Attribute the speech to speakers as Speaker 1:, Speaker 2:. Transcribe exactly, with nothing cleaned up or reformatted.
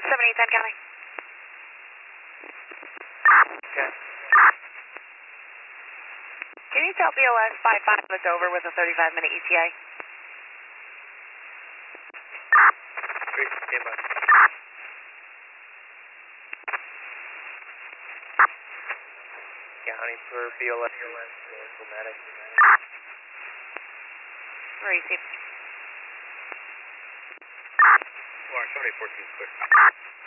Speaker 1: seven eight ten County.
Speaker 2: Okay.
Speaker 1: Can you tell B O S five five it's over with a thirty-five minute E T A?
Speaker 2: Great, stand by. County for B O S, North
Speaker 1: Receive.
Speaker 2: Lawrence, seventy fourteen, clear.